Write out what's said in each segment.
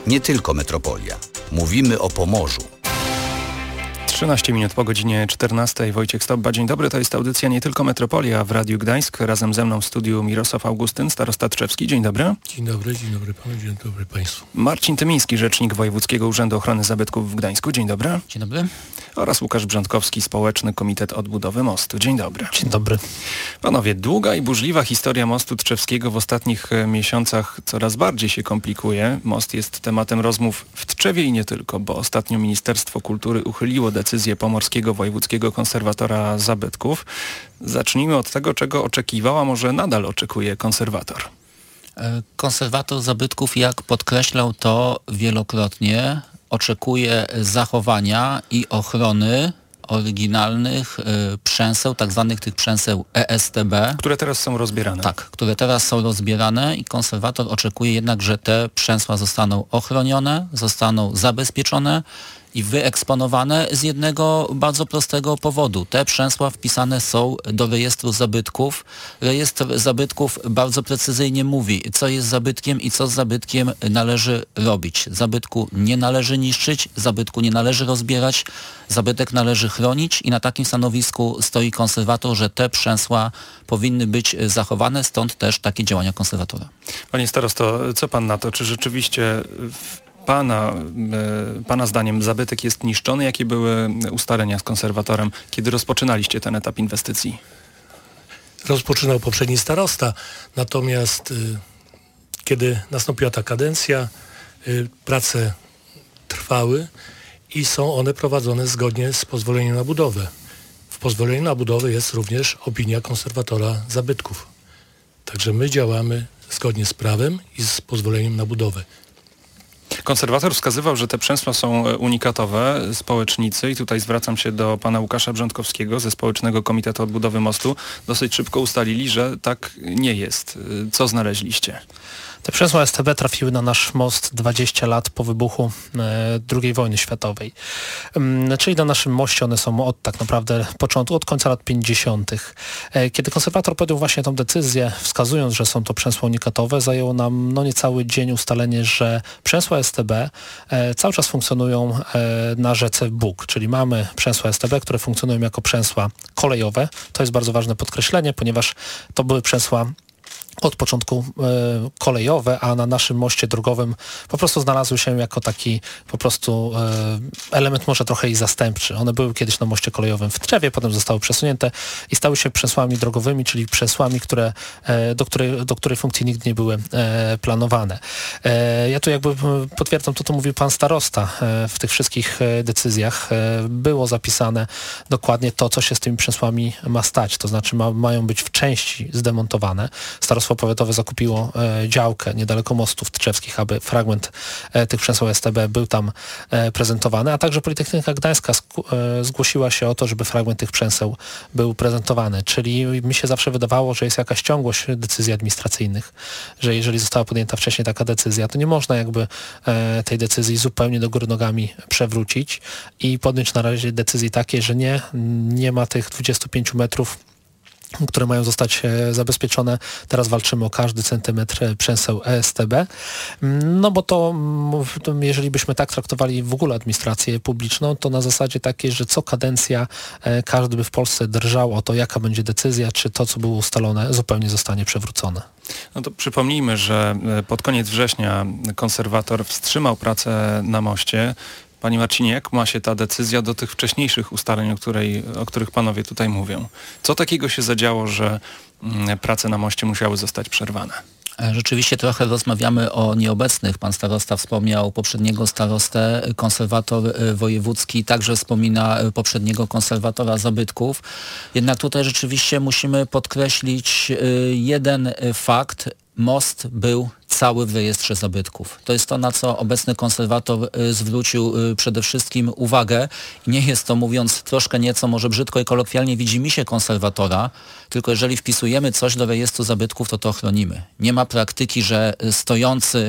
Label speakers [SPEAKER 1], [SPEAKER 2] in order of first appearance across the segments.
[SPEAKER 1] Nie tylko metropolia. Mówimy o Pomorzu.
[SPEAKER 2] 13 minut po godzinie 14. Wojciech Stobba. Dzień dobry, to jest audycja Nie tylko Metropolia w Radiu Gdańsk. Razem ze mną w studiu Mirosław Augustyn, starosta tczewski. Dzień dobry.
[SPEAKER 3] Dzień dobry panu, dzień dobry państwu.
[SPEAKER 2] Marcin Tymiński, rzecznik Wojewódzkiego Urzędu Ochrony Zabytków w Gdańsku. Dzień dobry.
[SPEAKER 4] Dzień dobry.
[SPEAKER 2] Oraz Łukasz Brzętkowski, Społeczny Komitet Odbudowy Mostu. Dzień dobry.
[SPEAKER 5] Dzień dobry.
[SPEAKER 2] Panowie, długa i burzliwa historia mostu tczewskiego w ostatnich miesiącach coraz bardziej się komplikuje. Most jest tematem rozmów w Tczewie i nie tylko, bo ostatnio Ministerstwo Kultury uchyliło decyzję Pomorskiego Wojewódzkiego Konserwatora Zabytków. Zacznijmy od tego, czego oczekiwał, a może nadal oczekuje konserwator.
[SPEAKER 4] Konserwator zabytków, jak podkreślał to wielokrotnie, oczekuje zachowania i ochrony oryginalnych przęseł, tak zwanych tych przęseł ESTB.
[SPEAKER 2] Które teraz są rozbierane.
[SPEAKER 4] Tak, które teraz są rozbierane i konserwator oczekuje jednak, że te przęsła zostaną ochronione, zostaną zabezpieczone i wyeksponowane z jednego bardzo prostego powodu. Te przęsła wpisane są do rejestru zabytków. Rejestr zabytków bardzo precyzyjnie mówi, co jest zabytkiem i co z zabytkiem należy robić. Zabytku nie należy niszczyć, zabytku nie należy rozbierać, zabytek należy chronić i na takim stanowisku stoi konserwator, że te przęsła powinny być zachowane, stąd też takie działania konserwatora.
[SPEAKER 2] Panie starosto, co pan na to? Czy rzeczywiście Pana zdaniem zabytek jest niszczony? Jakie były ustalenia z konserwatorem, kiedy rozpoczynaliście ten etap inwestycji?
[SPEAKER 3] Rozpoczynał poprzedni starosta, natomiast kiedy nastąpiła ta kadencja, prace trwały i są one prowadzone zgodnie z pozwoleniem na budowę. W pozwoleniu na budowę jest również opinia konserwatora zabytków. Także my działamy zgodnie z prawem i z pozwoleniem na budowę.
[SPEAKER 2] Konserwator wskazywał, że te przęsła są unikatowe, społecznicy, i tutaj zwracam się do pana Łukasza Brzętkowskiego ze Społecznego Komitetu Odbudowy Mostu, dosyć szybko ustalili, że tak nie jest. Co znaleźliście?
[SPEAKER 5] Te przęsła STB trafiły na nasz most 20 lat po wybuchu II wojny światowej. Czyli na naszym moście one są od tak naprawdę początku, od końca lat 50. Kiedy konserwator podjął właśnie tą decyzję, wskazując, że są to przęsła unikatowe, zajęło nam niecały dzień ustalenie, że przęsła STB cały czas funkcjonują na rzece Bóg, czyli mamy przęsła STB, które funkcjonują jako przęsła kolejowe. To jest bardzo ważne podkreślenie, ponieważ to były przęsła od początku kolejowe, a na naszym moście drogowym po prostu znalazły się jako taki po prostu element może trochę i zastępczy. One były kiedyś na moście kolejowym w Tczewie, potem zostały przesunięte i stały się przęsłami drogowymi, czyli przęsłami, do której funkcji nigdy nie były planowane. Ja tu jakby potwierdzam to, co mówił pan starosta. W tych wszystkich decyzjach było zapisane dokładnie to, co się z tymi przęsłami ma stać. To znaczy mają być w części zdemontowane. Starostwo powiatowe zakupiło działkę niedaleko mostów tczewskich, aby fragment tych przęseł STB był tam prezentowany, a także Politechnika Gdańska zgłosiła się o to, żeby fragment tych przęseł był prezentowany. Czyli mi się zawsze wydawało, że jest jakaś ciągłość decyzji administracyjnych, że jeżeli została podjęta wcześniej taka decyzja, to nie można jakby tej decyzji zupełnie do góry nogami przewrócić i podjąć na razie decyzji takiej, że nie ma tych 25 metrów, które mają zostać zabezpieczone. Teraz walczymy o każdy centymetr przęseł ESTB. No bo to, jeżeli byśmy tak traktowali w ogóle administrację publiczną, to na zasadzie takiej, że co kadencja każdy by w Polsce drżał o to, jaka będzie decyzja, czy to, co było ustalone, zupełnie zostanie przewrócone.
[SPEAKER 2] No to przypomnijmy, że pod koniec września konserwator wstrzymał pracę na moście. Panie Marcinie, jak ma się ta decyzja do tych wcześniejszych ustaleń, o których panowie tutaj mówią? Co takiego się zadziało, że prace na moście musiały zostać przerwane?
[SPEAKER 4] Rzeczywiście trochę rozmawiamy o nieobecnych. Pan starosta wspomniał poprzedniego starostę, konserwator wojewódzki także wspomina poprzedniego konserwatora zabytków. Jednak tutaj rzeczywiście musimy podkreślić jeden fakt. Most był cały w rejestrze zabytków. To jest to, na co obecny konserwator zwrócił przede wszystkim uwagę. Nie jest to, mówiąc troszkę nieco, może brzydko i kolokwialnie, widzimisię konserwatora, tylko jeżeli wpisujemy coś do rejestru zabytków, to chronimy. Nie ma praktyki, że stojący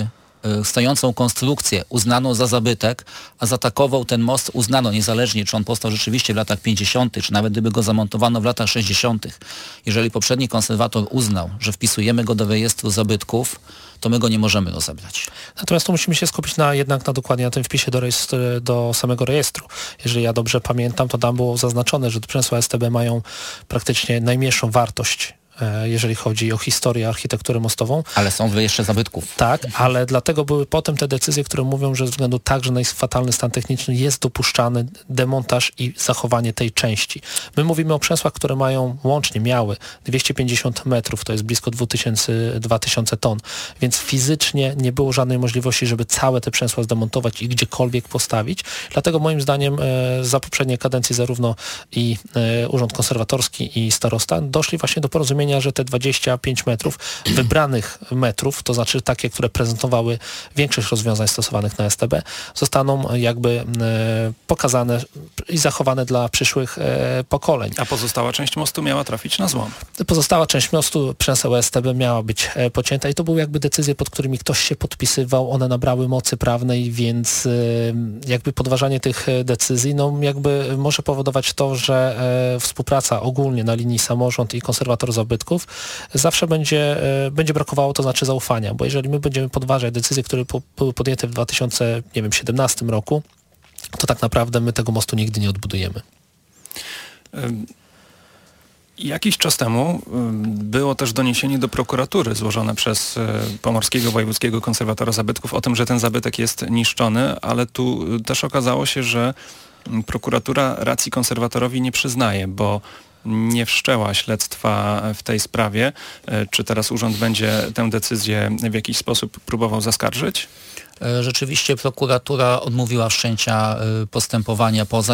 [SPEAKER 4] stojącą konstrukcję uznaną za zabytek, a za takową ten most uznano, niezależnie czy on powstał rzeczywiście w latach 50., czy nawet gdyby go zamontowano w latach 60. Jeżeli poprzedni konserwator uznał, że wpisujemy go do rejestru zabytków, to my go nie możemy rozebrać.
[SPEAKER 5] Natomiast tu musimy się skupić jednak dokładnie na tym wpisie do samego rejestru. Jeżeli ja dobrze pamiętam, to tam było zaznaczone, że przemysły STB mają praktycznie najmniejszą wartość, jeżeli chodzi o historię, architekturę mostową.
[SPEAKER 4] Ale są w rejestrze zabytków.
[SPEAKER 5] Tak, ale dlatego były potem te decyzje, które mówią, że ze względu także na fatalny stan techniczny jest dopuszczany demontaż i zachowanie tej części. My mówimy o przemysłach, które miały 250 metrów, to jest blisko 2000 ton, więc fizycznie nie było żadnej możliwości, żeby całe te przemysła zdemontować i gdziekolwiek postawić. Dlatego moim zdaniem za poprzedniej kadencji zarówno i Urząd Konserwatorski i starosta doszli właśnie do porozumienia, że te 25 metrów, wybranych metrów, to znaczy takie, które prezentowały większość rozwiązań stosowanych na STB, zostaną jakby pokazane i zachowane dla przyszłych pokoleń.
[SPEAKER 2] A pozostała część mostu miała trafić na złom.
[SPEAKER 5] Pozostała część mostu przemysłu STB miała być pocięta i to były jakby decyzje, pod którymi ktoś się podpisywał, one nabrały mocy prawnej, więc jakby podważanie tych decyzji, jakby może powodować to, że współpraca ogólnie na linii samorząd i konserwator zabytków zawsze będzie brakowało, to znaczy zaufania, bo jeżeli my będziemy podważać decyzje, które były podjęte w 2017 roku, to tak naprawdę my tego mostu nigdy nie odbudujemy.
[SPEAKER 2] Jakiś czas temu było też doniesienie do prokuratury złożone przez Pomorskiego Wojewódzkiego Konserwatora Zabytków o tym, że ten zabytek jest niszczony, ale tu też okazało się, że prokuratura racji konserwatorowi nie przyznaje, bo nie wszczęła śledztwa w tej sprawie. Czy teraz urząd będzie tę decyzję w jakiś sposób próbował zaskarżyć?
[SPEAKER 4] Rzeczywiście prokuratura odmówiła wszczęcia postępowania po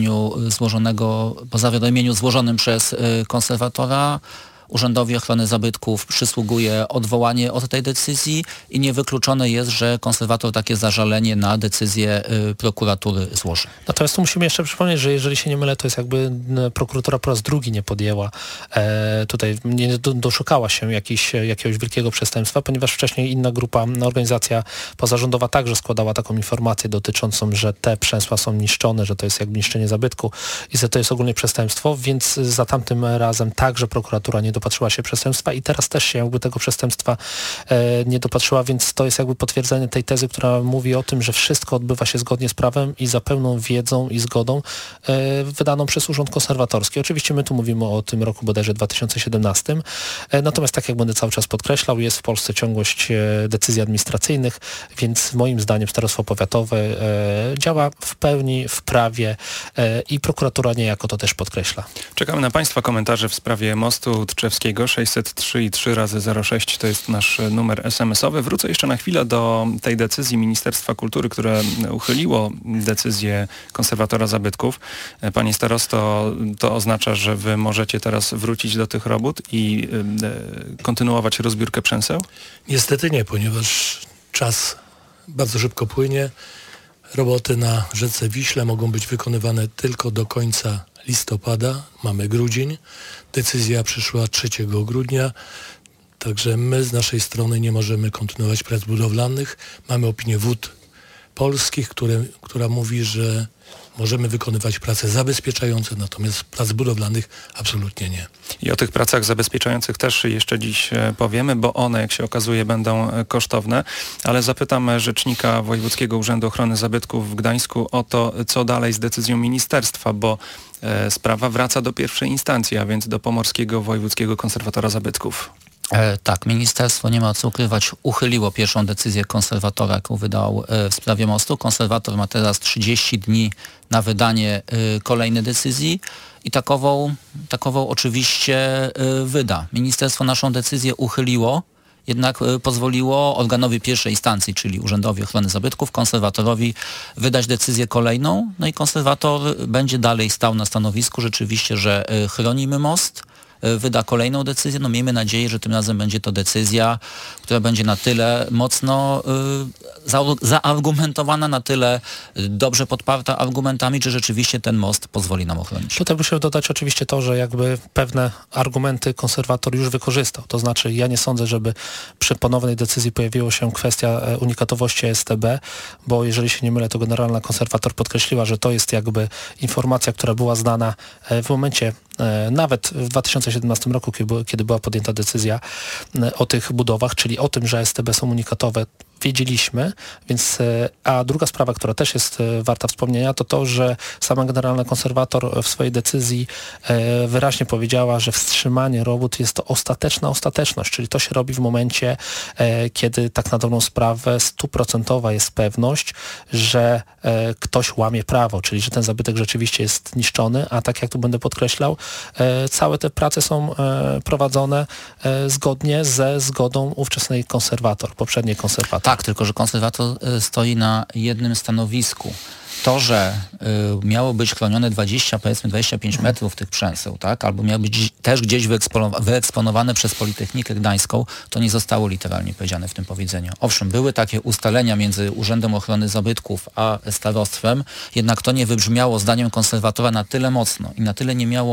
[SPEAKER 4] zawiadomieniu złożonym przez konserwatora. Urzędowi Ochrony Zabytków przysługuje odwołanie od tej decyzji i niewykluczone jest, że konserwator takie zażalenie na decyzję prokuratury złoży.
[SPEAKER 5] Natomiast tu musimy jeszcze przypomnieć, że jeżeli się nie mylę, to jest jakby prokuratura po raz drugi nie podjęła, nie doszukała się jakiegoś wielkiego przestępstwa, ponieważ wcześniej inna grupa, organizacja pozarządowa także składała taką informację dotyczącą, że te przemysły są niszczone, że to jest jakby niszczenie zabytku i że to jest ogólnie przestępstwo, więc za tamtym razem także prokuratura nie dopatrzyła się przestępstwa i teraz też się jakby tego przestępstwa nie dopatrzyła, więc to jest jakby potwierdzenie tej tezy, która mówi o tym, że wszystko odbywa się zgodnie z prawem i za pełną wiedzą i zgodą wydaną przez Urząd Konserwatorski. Oczywiście my tu mówimy o tym roku bodajże 2017, natomiast tak jak będę cały czas podkreślał, jest w Polsce ciągłość decyzji administracyjnych, więc moim zdaniem starostwo powiatowe działa w pełni w prawie i prokuratura niejako to też podkreśla.
[SPEAKER 2] Czekamy na Państwa komentarze w sprawie mostu Tczewskiego. 603 i 3 razy 06 to jest nasz numer SMS-owy. Wrócę jeszcze na chwilę do tej decyzji Ministerstwa Kultury, które uchyliło decyzję konserwatora zabytków. Panie starosto, to oznacza, że wy możecie teraz wrócić do tych robót i kontynuować rozbiórkę przęseł?
[SPEAKER 3] Niestety nie, ponieważ czas bardzo szybko płynie. Roboty na rzece Wiśle mogą być wykonywane tylko do końca listopada. Mamy grudzień. Decyzja przyszła 3 grudnia. Także my z naszej strony nie możemy kontynuować prac budowlanych. Mamy opinię Wód Polskich, która mówi, że możemy wykonywać prace zabezpieczające, natomiast prac budowlanych absolutnie nie.
[SPEAKER 2] I o tych pracach zabezpieczających też jeszcze dziś powiemy, bo one, jak się okazuje, będą kosztowne. Ale zapytam rzecznika Wojewódzkiego Urzędu Ochrony Zabytków w Gdańsku o to, co dalej z decyzją ministerstwa, bo sprawa wraca do pierwszej instancji, a więc do Pomorskiego Wojewódzkiego Konserwatora Zabytków.
[SPEAKER 4] Tak, ministerstwo, nie ma co ukrywać, uchyliło pierwszą decyzję konserwatora, jaką wydał w sprawie mostu. Konserwator ma teraz 30 dni na wydanie kolejnej decyzji i takową oczywiście wyda. Ministerstwo naszą decyzję uchyliło, jednak pozwoliło organowi pierwszej instancji, czyli Urzędowi Ochrony Zabytków, konserwatorowi wydać decyzję kolejną. No i konserwator będzie dalej stał na stanowisku rzeczywiście, że chronimy most, wyda kolejną decyzję. No miejmy nadzieję, że tym razem będzie to decyzja, która będzie na tyle mocno zaargumentowana, na tyle dobrze podparta argumentami, że rzeczywiście ten most pozwoli nam ochronić.
[SPEAKER 5] Tutaj muszę dodać oczywiście to, że jakby pewne argumenty konserwator już wykorzystał. To znaczy ja nie sądzę, żeby przy ponownej decyzji pojawiła się kwestia unikatowości STB, bo jeżeli się nie mylę, to generalna konserwator podkreśliła, że to jest jakby informacja, która była znana w momencie nawet w 2017 roku, kiedy była podjęta decyzja o tych budowach, czyli o tym, że STB są unikatowe, wiedzieliśmy, więc, a druga sprawa, która też jest warta wspomnienia, to to, że sama generalna konserwator w swojej decyzji wyraźnie powiedziała, że wstrzymanie robót jest to ostateczna ostateczność, czyli to się robi w momencie, kiedy tak na dobrą sprawę 100% jest pewność, że ktoś łamie prawo, czyli że ten zabytek rzeczywiście jest niszczony, a tak jak tu będę podkreślał, całe te prace są prowadzone zgodnie ze zgodą ówczesnej poprzedniej konserwator.
[SPEAKER 4] Tak, tylko że konserwator stoi na jednym stanowisku. To, że miało być chronione 25 metrów tych przęseł, tak? Albo miało być też gdzieś wyeksponowane przez Politechnikę Gdańską, to nie zostało literalnie powiedziane w tym powiedzeniu. Owszem, były takie ustalenia między Urzędem Ochrony Zabytków a starostwem, jednak to nie wybrzmiało zdaniem konserwatora na tyle mocno i na tyle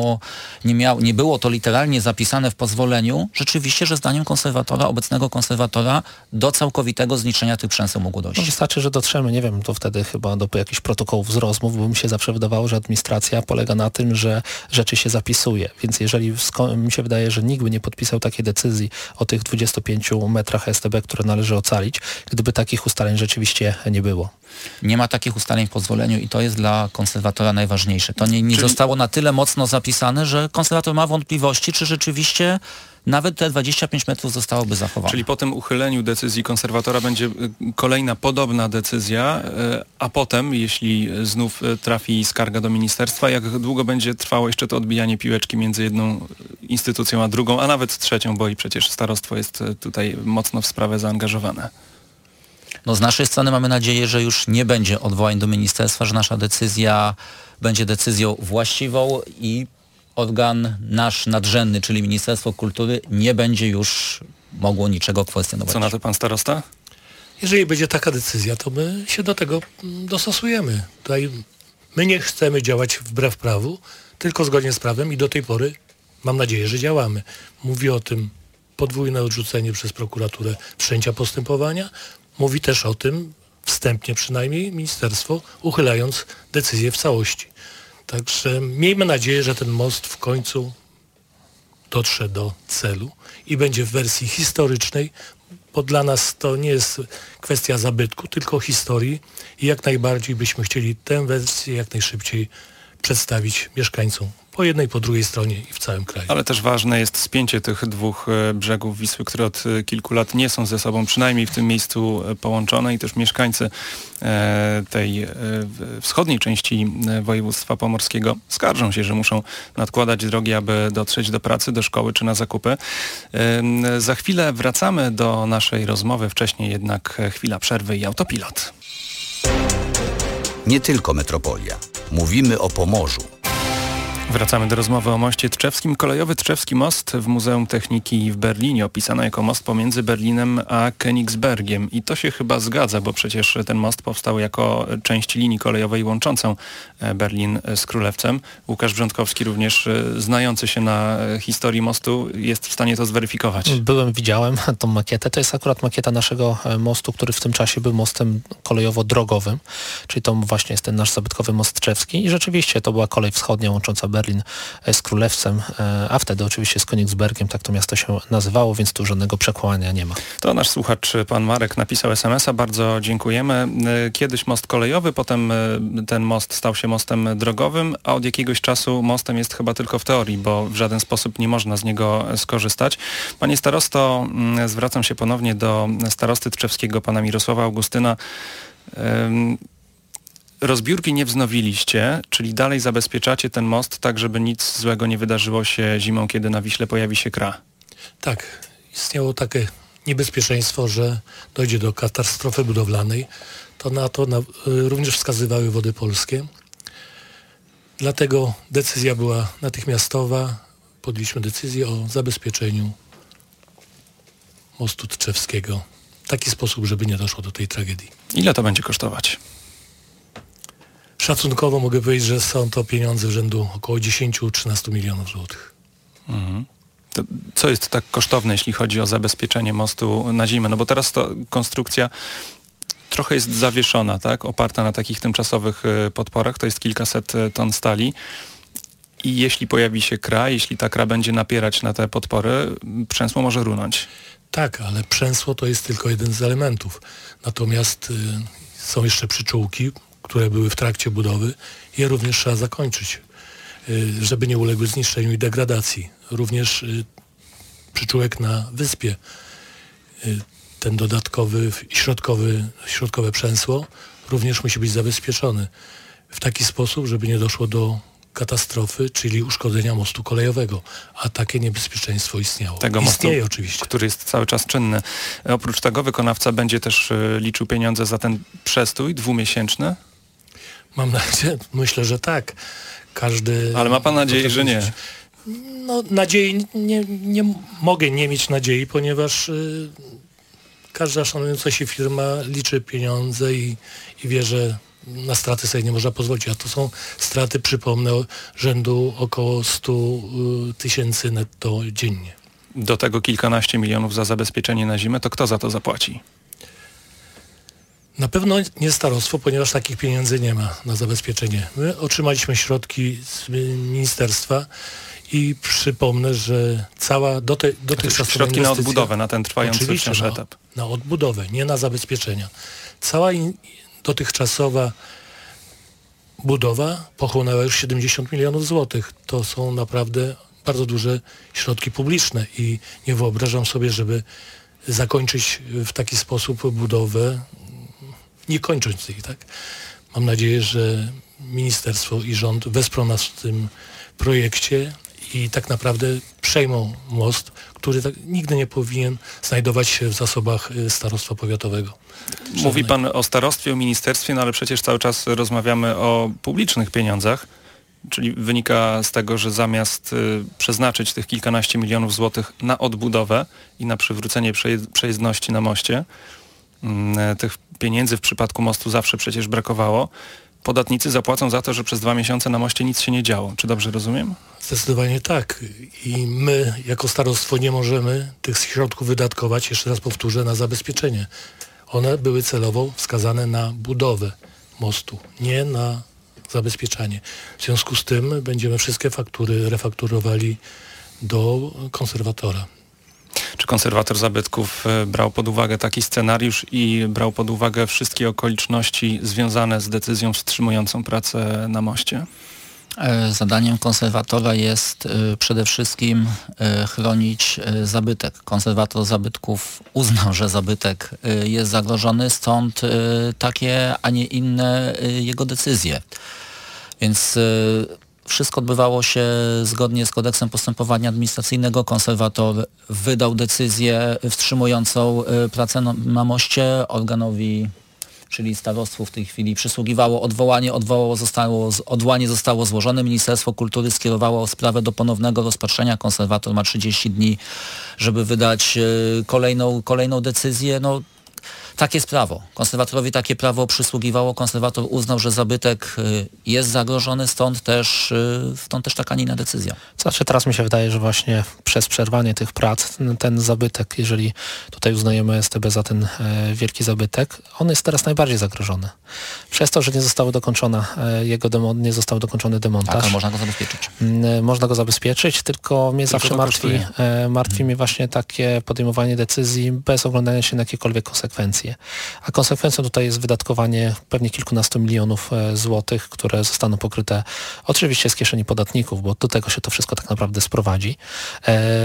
[SPEAKER 4] nie było to literalnie zapisane w pozwoleniu, rzeczywiście, że zdaniem obecnego konserwatora do całkowitego zniszczenia tych przęseł mogło dojść.
[SPEAKER 5] No wystarczy, że dotrzemy, nie wiem, to wtedy chyba do jakichś protokołów z rozmów, bo mi się zawsze wydawało, że administracja polega na tym, że rzeczy się zapisuje. Więc jeżeli mi się wydaje, że nikt by nie podpisał takiej decyzji o tych 25 metrach STB, które należy ocalić, gdyby takich ustaleń rzeczywiście nie było.
[SPEAKER 4] Nie ma takich ustaleń w pozwoleniu i to jest dla konserwatora najważniejsze. To nie zostało na tyle mocno zapisane, że konserwator ma wątpliwości, czy rzeczywiście nawet te 25 metrów zostałoby zachowane.
[SPEAKER 2] Czyli po tym uchyleniu decyzji konserwatora będzie kolejna podobna decyzja, a potem, jeśli znów trafi skarga do ministerstwa, jak długo będzie trwało jeszcze to odbijanie piłeczki między jedną instytucją a drugą, a nawet trzecią, bo i przecież starostwo jest tutaj mocno w sprawę zaangażowane.
[SPEAKER 4] No z naszej strony mamy nadzieję, że już nie będzie odwołań do ministerstwa, że nasza decyzja będzie decyzją właściwą i organ nasz nadrzędny, czyli Ministerstwo Kultury, nie będzie już mogło niczego kwestionować.
[SPEAKER 2] Co na to pan starosta?
[SPEAKER 3] Jeżeli będzie taka decyzja, to my się do tego dostosujemy. Tutaj my nie chcemy działać wbrew prawu, tylko zgodnie z prawem i do tej pory mam nadzieję, że działamy. Mówi o tym podwójne odrzucenie przez prokuraturę wszczęcia postępowania. Mówi też o tym, wstępnie przynajmniej, ministerstwo, uchylając decyzję w całości. Także miejmy nadzieję, że ten most w końcu dotrze do celu i będzie w wersji historycznej, bo dla nas to nie jest kwestia zabytku, tylko historii i jak najbardziej byśmy chcieli tę wersję jak najszybciej przedstawić mieszkańcom po jednej, po drugiej stronie i w całym kraju.
[SPEAKER 2] Ale też ważne jest spięcie tych dwóch brzegów Wisły, które od kilku lat nie są ze sobą, przynajmniej w tym miejscu połączone i też mieszkańcy tej wschodniej części województwa pomorskiego skarżą się, że muszą nadkładać drogi, aby dotrzeć do pracy, do szkoły czy na zakupy. Za chwilę wracamy do naszej rozmowy, wcześniej jednak chwila przerwy i autopilot.
[SPEAKER 1] Nie tylko metropolia. Mówimy o Pomorzu.
[SPEAKER 2] Wracamy do rozmowy o moście tczewskim. Kolejowy Tczewski Most w Muzeum Techniki w Berlinie opisano jako most pomiędzy Berlinem a Königsbergiem. I to się chyba zgadza, bo przecież ten most powstał jako część linii kolejowej łączącą Berlin z Królewcem. Łukasz Brzątkowski, również znający się na historii mostu, jest w stanie to zweryfikować.
[SPEAKER 5] Widziałem tą makietę. To jest akurat makieta naszego mostu, który w tym czasie był mostem kolejowo-drogowym, czyli to właśnie jest ten nasz zabytkowy most tczewski i rzeczywiście to była kolej wschodnia łącząca Berlin z Królewcem, a wtedy oczywiście z Königsbergiem, tak to miasto się nazywało, więc tu żadnego przekłamania nie ma.
[SPEAKER 2] To nasz słuchacz, pan Marek, napisał SMS-a, bardzo dziękujemy. Kiedyś most kolejowy, potem ten most stał się mostem drogowym, a od jakiegoś czasu mostem jest chyba tylko w teorii, bo w żaden sposób nie można z niego skorzystać. Panie starosto, zwracam się ponownie do starosty tczewskiego, pana Mirosława Augustyna. Rozbiórki nie wznowiliście, czyli dalej zabezpieczacie ten most tak, żeby nic złego nie wydarzyło się zimą, kiedy na Wiśle pojawi się kra.
[SPEAKER 3] Tak, istniało takie niebezpieczeństwo, że dojdzie do katastrofy budowlanej. To na to również wskazywały Wody Polskie. Dlatego decyzja była natychmiastowa. podjęliśmy decyzję o zabezpieczeniu mostu tczewskiego w taki sposób, żeby nie doszło do tej tragedii.
[SPEAKER 2] Ile to będzie kosztować?
[SPEAKER 3] Szacunkowo mogę powiedzieć, że są to pieniądze w rzędu około 10-13 milionów złotych.
[SPEAKER 2] To co jest tak kosztowne, jeśli chodzi o zabezpieczenie mostu na zimę? No bo teraz to konstrukcja trochę jest zawieszona, tak? Oparta na takich tymczasowych podporach, to jest kilkaset ton stali. I jeśli pojawi się kra, jeśli ta kra będzie napierać na te podpory, przęsło może runąć.
[SPEAKER 3] Tak, ale przęsło to jest tylko jeden z elementów. Natomiast są jeszcze przyczółki, które były w trakcie budowy. Je również trzeba zakończyć, żeby nie uległy zniszczeniu i degradacji. Również przyczółek na wyspie, ten dodatkowy, środkowe przęsło również musi być zabezpieczony w taki sposób, żeby nie doszło do katastrofy, czyli uszkodzenia mostu kolejowego, a takie niebezpieczeństwo istniało. Istnieje mostu, oczywiście.
[SPEAKER 2] Który jest cały czas czynny. Oprócz tego wykonawca będzie też liczył pieniądze za ten przestój dwumiesięczny?
[SPEAKER 3] Mam nadzieję, myślę, że tak.
[SPEAKER 2] Ale ma pan nadzieję, że nie?
[SPEAKER 3] No nadziei, nie mogę nie mieć nadziei, ponieważ każda szanująca się firma liczy pieniądze i wie, że na straty sobie nie można pozwolić, a to są straty, przypomnę, rzędu około 100 tysięcy netto dziennie.
[SPEAKER 2] Do tego kilkanaście milionów za zabezpieczenie na zimę, to kto za to zapłaci?
[SPEAKER 3] Na pewno nie starostwo, ponieważ takich pieniędzy nie ma na zabezpieczenie. My otrzymaliśmy środki z ministerstwa i przypomnę, że cała dotychczasowa
[SPEAKER 2] środki na odbudowę, na ten trwający wciąż etap.
[SPEAKER 3] Na odbudowę, nie na zabezpieczenia. Cała dotychczasowa budowa pochłonęła już 70 milionów złotych. To są naprawdę bardzo duże środki publiczne i nie wyobrażam sobie, żeby zakończyć w taki sposób budowę, nie kończąc jej, tak? Mam nadzieję, że ministerstwo i rząd wesprą nas w tym projekcie i tak naprawdę przejmą most, który tak nigdy nie powinien znajdować się w zasobach starostwa powiatowego.
[SPEAKER 2] Mówi pan o starostwie, o ministerstwie, no ale przecież cały czas rozmawiamy o publicznych pieniądzach, czyli wynika z tego, że zamiast przeznaczyć tych kilkanaście milionów złotych na odbudowę i na przywrócenie przejezdności na moście, tych pieniędzy w przypadku mostu zawsze przecież brakowało, podatnicy zapłacą za to, że przez 2 miesiące na moście nic się nie działo. Czy dobrze rozumiem?
[SPEAKER 3] Zdecydowanie tak. I my jako starostwo nie możemy tych środków wydatkować, jeszcze raz powtórzę, na zabezpieczenie. One były celowo wskazane na budowę mostu, nie na zabezpieczanie. W związku z tym będziemy wszystkie faktury refakturowali do konserwatora.
[SPEAKER 2] Czy konserwator zabytków brał pod uwagę taki scenariusz i brał pod uwagę wszystkie okoliczności związane z decyzją wstrzymującą pracę na moście?
[SPEAKER 4] Zadaniem konserwatora jest przede wszystkim chronić zabytek. Konserwator zabytków uznał, że zabytek jest zagrożony, stąd takie, a nie inne jego decyzje. Więc wszystko odbywało się zgodnie z kodeksem postępowania administracyjnego. Konserwator wydał decyzję wstrzymującą pracę na moście. Organowi, czyli starostwu w tej chwili przysługiwało odwołanie. Odwołanie zostało złożone. Ministerstwo Kultury skierowało sprawę do ponownego rozpatrzenia. Konserwator ma 30 dni, żeby wydać kolejną decyzję. No, takie jest prawo. Konserwatorowi takie prawo przysługiwało. Konserwator uznał, że zabytek jest zagrożony, stąd też taka, nie inna decyzja.
[SPEAKER 5] Znaczy teraz mi się wydaje, że właśnie przez przerwanie tych prac ten zabytek, jeżeli tutaj uznajemy STB za ten wielki zabytek, on jest teraz najbardziej zagrożony. Przez to, że nie został dokończony demontaż.
[SPEAKER 4] Tak, można go zabezpieczyć.
[SPEAKER 5] Można go zabezpieczyć, tylko mnie zawsze martwi mnie właśnie takie podejmowanie decyzji bez oglądania się na jakiekolwiek konsekwencje. A konsekwencją tutaj jest wydatkowanie pewnie kilkunastu milionów złotych, które zostaną pokryte oczywiście z kieszeni podatników, bo do tego się to wszystko tak naprawdę sprowadzi.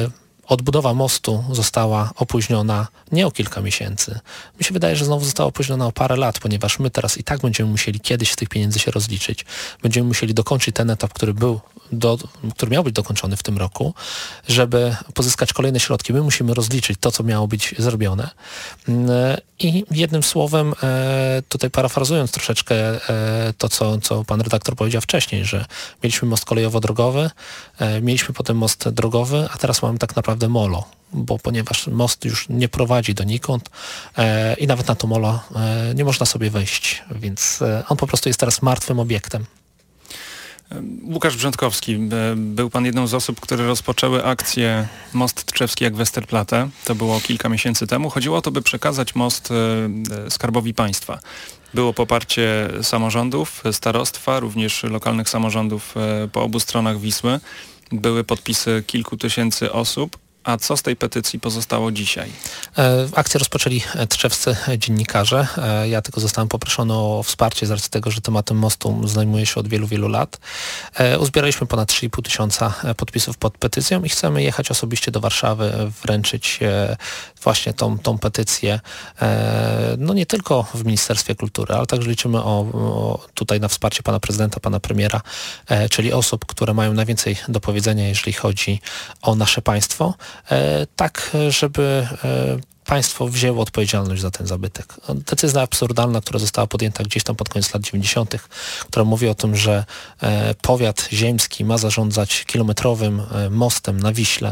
[SPEAKER 5] odbudowa mostu została opóźniona nie o kilka miesięcy. Mi się wydaje, że znowu została opóźniona o parę lat, ponieważ my teraz i tak będziemy musieli kiedyś z tych pieniędzy się rozliczyć. Będziemy musieli dokończyć ten etap, który miał być dokończony w tym roku, żeby pozyskać kolejne środki. My musimy rozliczyć to, co miało być zrobione. I jednym słowem, tutaj parafrazując troszeczkę to, co pan redaktor powiedział wcześniej, że mieliśmy most kolejowo-drogowy, mieliśmy potem most drogowy, a teraz mamy tak naprawdę molo, ponieważ most już nie prowadzi donikąd i nawet na to molo nie można sobie wejść, więc on po prostu jest teraz martwym obiektem.
[SPEAKER 2] Łukasz Brzętkowski, był pan jedną z osób, które rozpoczęły akcję Most Tczewski jak Westerplatte. To było kilka miesięcy temu. Chodziło o to, by przekazać most Skarbowi Państwa. Było poparcie samorządów, starostwa, również lokalnych samorządów po obu stronach Wisły. Były podpisy kilku tysięcy osób. A co z tej petycji pozostało dzisiaj?
[SPEAKER 5] Akcję rozpoczęli tczewscy dziennikarze. Ja tylko zostałem poproszony o wsparcie z racji tego, że tematem mostu zajmuję się od wielu, wielu lat. Uzbieraliśmy ponad 3,5 tysiąca podpisów pod petycją i chcemy jechać osobiście do Warszawy, wręczyć właśnie tą petycję, no nie tylko w Ministerstwie Kultury, ale także liczymy tutaj na wsparcie pana prezydenta, pana premiera, czyli osób, które mają najwięcej do powiedzenia, jeżeli chodzi o nasze państwo, tak żeby państwo wzięło odpowiedzialność za ten zabytek. Decyzja absurdalna, która została podjęta gdzieś tam pod koniec lat 90., która mówi o tym, że powiat ziemski ma zarządzać kilometrowym mostem na Wiśle,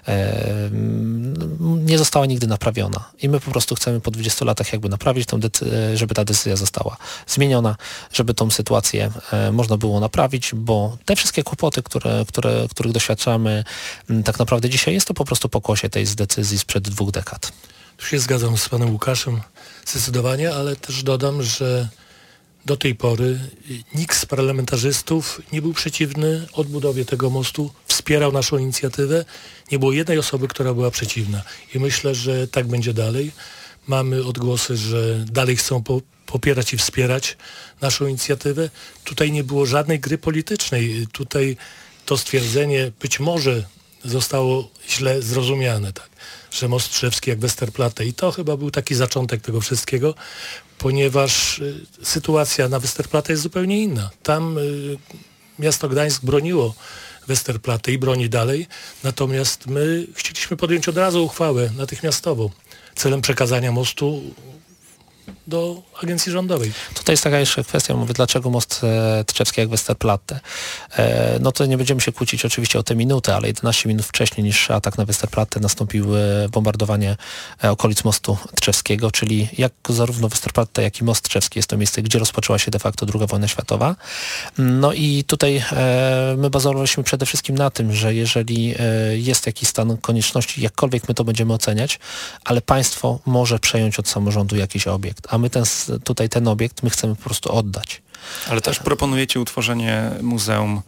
[SPEAKER 5] nie została nigdy naprawiona. I my po prostu chcemy po 20 latach jakby naprawić żeby ta decyzja została zmieniona, żeby tą sytuację można było naprawić, bo te wszystkie kłopoty, których doświadczamy tak naprawdę dzisiaj, jest to po prostu pokłosie tej decyzji sprzed 2 dekad.
[SPEAKER 3] Tu się zgadzam z panem Łukaszem zdecydowanie, ale też dodam, że do tej pory nikt z parlamentarzystów nie był przeciwny odbudowie tego mostu, wspierał naszą inicjatywę. Nie było jednej osoby, która była przeciwna. I myślę, że tak będzie dalej. Mamy odgłosy, że dalej chcą popierać i wspierać naszą inicjatywę. Tutaj nie było żadnej gry politycznej. Tutaj to stwierdzenie być może zostało źle zrozumiane, tak, że most Tczewski jak Westerplatte. I to chyba był taki zaczątek tego wszystkiego, ponieważ sytuacja na Westerplatte jest zupełnie inna. Tam miasto Gdańsk broniło Westerplatte i broni dalej, natomiast my chcieliśmy podjąć od razu uchwałę natychmiastową celem przekazania mostu do agencji rządowej.
[SPEAKER 5] Tutaj jest taka jeszcze kwestia, mówię, dlaczego most Tczewski jak Westerplatte. No to nie będziemy się kłócić oczywiście o te minuty, ale 11 minut wcześniej niż atak na Westerplatte nastąpiło bombardowanie okolic mostu Tczewskiego, czyli jak zarówno Westerplatte, jak i most Tczewski jest to miejsce, gdzie rozpoczęła się de facto II wojna światowa. No i tutaj my bazowaliśmy przede wszystkim na tym, że jeżeli jest jakiś stan konieczności, jakkolwiek my to będziemy oceniać, ale państwo może przejąć od samorządu jakiś obiekt, a my ten obiekt my chcemy po prostu oddać.
[SPEAKER 2] Ale też proponujecie utworzenie Muzeum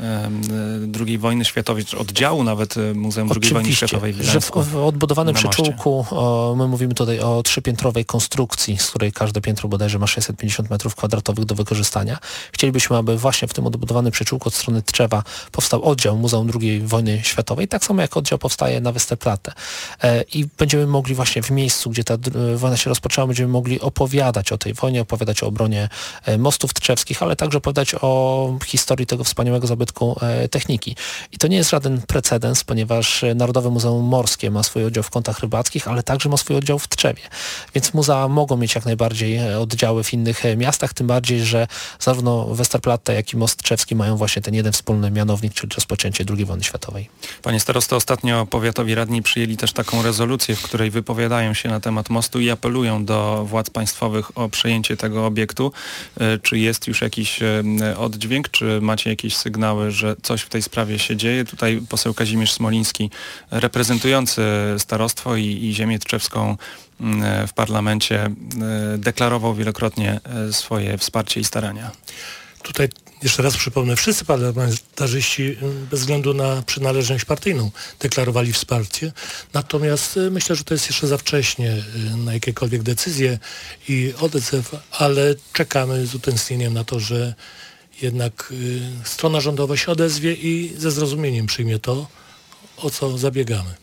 [SPEAKER 2] II wojny światowej, czy oddziału nawet Muzeum II wojny światowej w Gdańsku.
[SPEAKER 5] W odbudowanym przyczółku my mówimy tutaj o 3-piętrowej konstrukcji, z której każde piętro bodajże ma 650 m2 do wykorzystania. Chcielibyśmy, aby właśnie w tym odbudowanym przyczółku od strony Tczewa powstał oddział Muzeum II wojny światowej, tak samo jak oddział powstaje na Westerplatte. I będziemy mogli właśnie w miejscu, gdzie ta wojna się rozpoczęła, będziemy mogli opowiadać o tej wojnie, opowiadać o obronie mostów tczewskich, ale także opowiadać o historii tego wspaniałego zabytku techniki. I to nie jest żaden precedens, ponieważ Narodowe Muzeum Morskie ma swój oddział w kątach rybackich, ale także ma swój oddział w Tczewie. Więc muzea mogą mieć jak najbardziej oddziały w innych miastach, tym bardziej, że zarówno Westerplatte, jak i most tczewski mają właśnie ten jeden wspólny mianownik, czyli rozpoczęcie II wojny światowej.
[SPEAKER 2] Panie starosto, ostatnio powiatowi radni przyjęli też taką rezolucję, w której wypowiadają się na temat mostu i apelują do władz państwowych o przejęcie tego obiektu. Czy jest już jakiś oddźwięk, czy macie jakieś sygnały, że coś w tej sprawie się dzieje? Tutaj poseł Kazimierz Smoliński, reprezentujący starostwo i ziemię tczewską w parlamencie, deklarował wielokrotnie swoje wsparcie i starania.
[SPEAKER 3] Tutaj jeszcze raz przypomnę, wszyscy parlamentarzyści bez względu na przynależność partyjną deklarowali wsparcie, natomiast myślę, że to jest jeszcze za wcześnie na jakiekolwiek decyzje i odzew, ale czekamy z utęsknieniem na to, że jednak strona rządowa się odezwie i ze zrozumieniem przyjmie to, o co zabiegamy.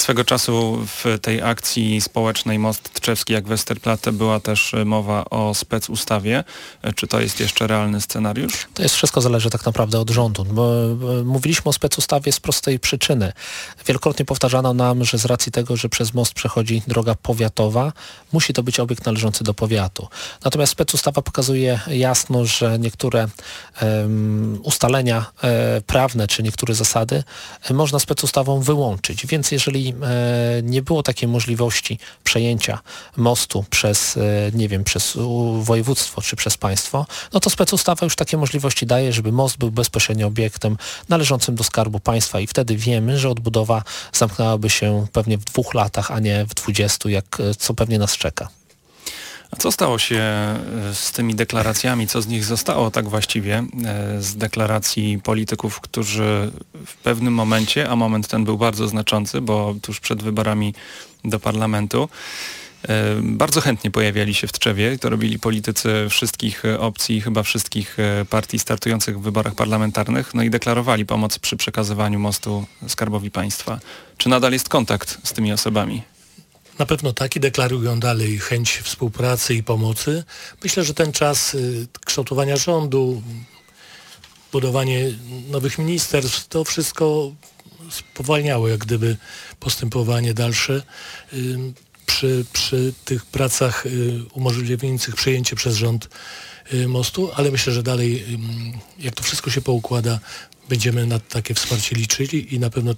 [SPEAKER 2] Swego czasu w tej akcji społecznej Most Tczewski jak Westerplatte była też mowa o specustawie. Czy to jest jeszcze realny scenariusz?
[SPEAKER 5] To jest wszystko zależy tak naprawdę od rządu. Mówiliśmy o specustawie z prostej przyczyny. Wielokrotnie powtarzano nam, że z racji tego, że przez most przechodzi droga powiatowa, musi to być obiekt należący do powiatu. Natomiast specustawa pokazuje jasno, że niektóre ustalenia prawne czy niektóre zasady można specustawą wyłączyć. Więc jeżeli nie było takiej możliwości przejęcia mostu przez, przez województwo czy przez państwo, no to specustawa już takie możliwości daje, żeby most był bezpośrednio obiektem należącym do Skarbu Państwa i wtedy wiemy, że odbudowa zamknęłaby się pewnie w 2 latach, a nie w 20, co pewnie nas czeka.
[SPEAKER 2] A co stało się z tymi deklaracjami? Co z nich zostało tak właściwie? Z deklaracji polityków, którzy w pewnym momencie, a moment ten był bardzo znaczący, bo tuż przed wyborami do parlamentu, bardzo chętnie pojawiali się w Tczewie i to robili politycy wszystkich opcji, chyba wszystkich partii startujących w wyborach parlamentarnych, no i deklarowali pomoc przy przekazywaniu mostu Skarbowi Państwa. Czy nadal jest kontakt z tymi osobami?
[SPEAKER 3] Na pewno tak i deklarują dalej chęć współpracy i pomocy. Myślę, że ten czas kształtowania rządu, budowanie nowych ministerstw, to wszystko spowalniało jak gdyby postępowanie dalsze przy tych pracach umożliwiających przejęcie przez rząd mostu, ale myślę, że dalej jak to wszystko się poukłada, będziemy na takie wsparcie liczyli i na pewno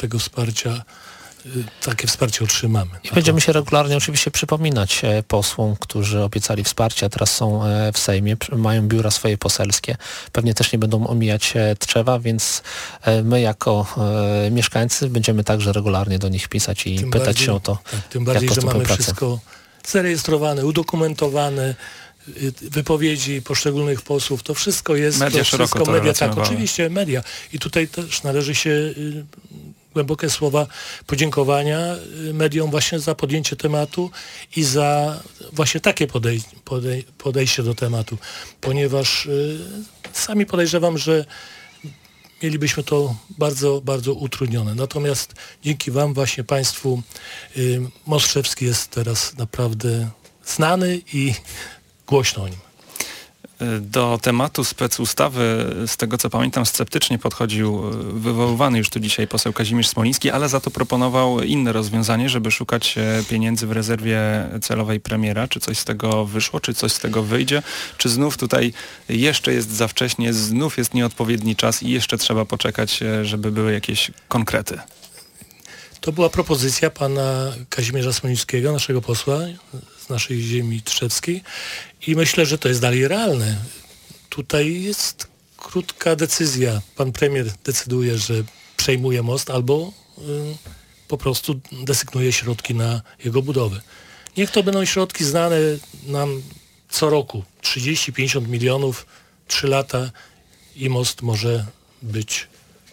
[SPEAKER 3] takie wsparcie otrzymamy.
[SPEAKER 5] I będziemy się regularnie oczywiście przypominać posłom, którzy obiecali wsparcie, a teraz są w Sejmie, mają biura swoje poselskie. Pewnie też nie będą omijać Tczewa, więc my jako mieszkańcy będziemy także regularnie do nich pisać i pytać się o to.
[SPEAKER 3] Tak, tym bardziej, że mamy wszystko zarejestrowane, udokumentowane, wypowiedzi poszczególnych posłów, to wszystko jest...
[SPEAKER 2] Media szeroko to
[SPEAKER 3] media, tak, oczywiście media. I tutaj też należy się głębokie słowa podziękowania mediom właśnie za podjęcie tematu i za właśnie takie podejście do tematu, ponieważ sami podejrzewam, że mielibyśmy to bardzo, bardzo utrudnione. Natomiast dzięki Wam, właśnie Państwu, Most Tczewski jest teraz naprawdę znany i głośno o nim.
[SPEAKER 2] Do tematu specustawy, z tego co pamiętam, sceptycznie podchodził wywoływany już tu dzisiaj poseł Kazimierz Smoliński, ale za to proponował inne rozwiązanie, żeby szukać pieniędzy w rezerwie celowej premiera. Czy coś z tego wyszło, czy coś z tego wyjdzie? Czy znów tutaj jeszcze jest za wcześnie, znów jest nieodpowiedni czas i jeszcze trzeba poczekać, żeby były jakieś konkrety?
[SPEAKER 3] To była propozycja pana Kazimierza Smolińskiego, naszego posła z naszej ziemi tczewskiej i myślę, że to jest dalej realne. Tutaj jest krótka decyzja. Pan premier decyduje, że przejmuje most albo po prostu desygnuje środki na jego budowę. Niech to będą środki znane nam co roku. 30-50 milionów, 3 lata i most może być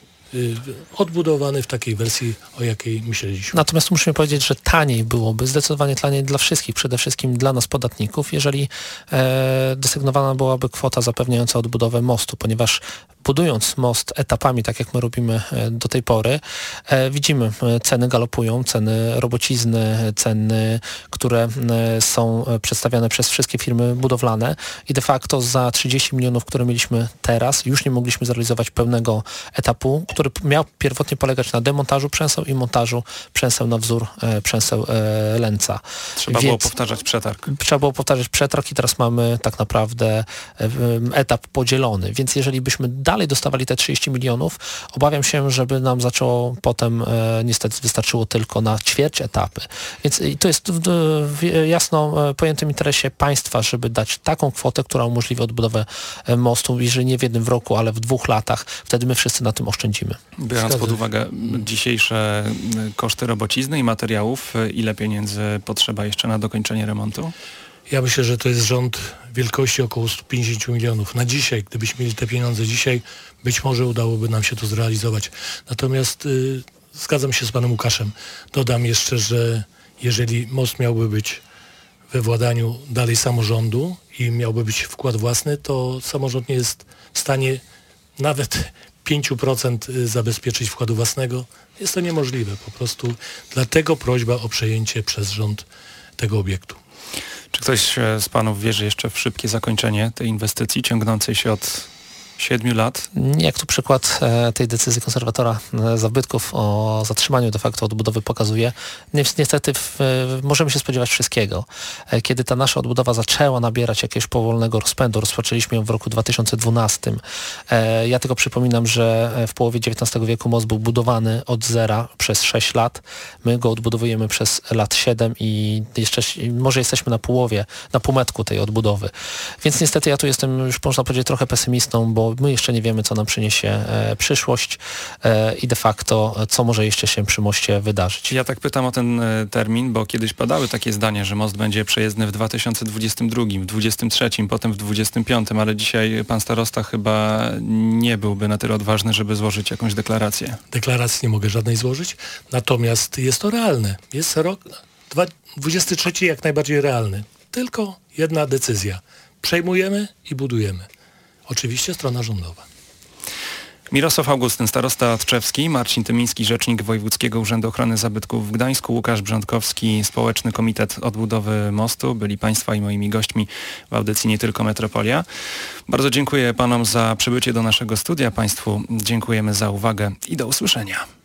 [SPEAKER 3] odbudowany w takiej wersji, o jakiej myśleliśmy.
[SPEAKER 5] Natomiast musimy powiedzieć, że taniej byłoby, zdecydowanie taniej dla wszystkich, przede wszystkim dla nas podatników, jeżeli desygnowana byłaby kwota zapewniająca odbudowę mostu, ponieważ budując most etapami, tak jak my robimy do tej pory, widzimy, ceny galopują, ceny robocizny, ceny, które są przedstawiane przez wszystkie firmy budowlane i de facto za 30 milionów, które mieliśmy teraz, już nie mogliśmy zrealizować pełnego etapu, który miał pierwotnie polegać na demontażu przęseł i montażu przęseł na wzór przęseł Lęca.
[SPEAKER 2] Trzeba było powtarzać przetarg.
[SPEAKER 5] Trzeba było powtarzać przetarg i teraz mamy tak naprawdę etap podzielony, więc jeżeli byśmy dalej dostawali te 30 milionów, obawiam się, żeby nam zaczęło potem, niestety wystarczyło tylko na ćwierć etapy. Więc to jest w jasno pojętym interesie państwa, żeby dać taką kwotę, która umożliwi odbudowę mostu, jeżeli nie w jednym roku, ale w 2 latach, wtedy my wszyscy na tym oszczędzimy.
[SPEAKER 2] Biorąc pod uwagę dzisiejsze koszty robocizny i materiałów, ile pieniędzy potrzeba jeszcze na dokończenie remontu?
[SPEAKER 3] Ja myślę, że to jest rząd wielkości około 150 milionów. Na dzisiaj, gdybyśmy mieli te pieniądze dzisiaj, być może udałoby nam się to zrealizować. Natomiast zgadzam się z panem Łukaszem. Dodam jeszcze, że jeżeli most miałby być we władaniu dalej samorządu i miałby być wkład własny, to samorząd nie jest w stanie nawet 5% zabezpieczyć wkładu własnego. Jest to niemożliwe po prostu. Dlatego prośba o przejęcie przez rząd tego obiektu.
[SPEAKER 2] Czy ktoś z panów wierzy jeszcze w szybkie zakończenie tej inwestycji ciągnącej się od 7 lat?
[SPEAKER 5] Jak tu przykład tej decyzji konserwatora zabytków o zatrzymaniu de facto odbudowy pokazuje, niestety możemy się spodziewać wszystkiego. Kiedy ta nasza odbudowa zaczęła nabierać jakiegoś powolnego rozpędu, rozpoczęliśmy ją w roku 2012. Ja tylko przypominam, że w połowie XIX wieku most był budowany od zera przez 6 lat. My go odbudowujemy przez lat 7 i jeszcze może jesteśmy na połowie, na półmetku tej odbudowy. Więc niestety ja tu jestem już, można powiedzieć, trochę pesymistą, bo my jeszcze nie wiemy, co nam przyniesie przyszłość i de facto, co może jeszcze się przy moście wydarzyć.
[SPEAKER 2] Ja tak pytam o ten termin, bo kiedyś padały takie zdania, że most będzie przejezdny w 2022, w 2023, potem w 2025, ale dzisiaj pan starosta chyba nie byłby na tyle odważny, żeby złożyć jakąś deklarację.
[SPEAKER 3] Deklaracji nie mogę żadnej złożyć, natomiast jest to realne. Jest rok 2023 jak najbardziej realny. Tylko jedna decyzja. Przejmujemy i budujemy. Oczywiście strona rządowa.
[SPEAKER 2] Mirosław Augustyn, starosta tczewski, Marcin Tymiński, rzecznik Wojewódzkiego Urzędu Ochrony Zabytków w Gdańsku, Łukasz Brzątkowski, Społeczny Komitet Odbudowy Mostu, byli państwa i moimi gośćmi w audycji Nie Tylko Metropolia. Bardzo dziękuję panom za przybycie do naszego studia, państwu dziękujemy za uwagę i do usłyszenia.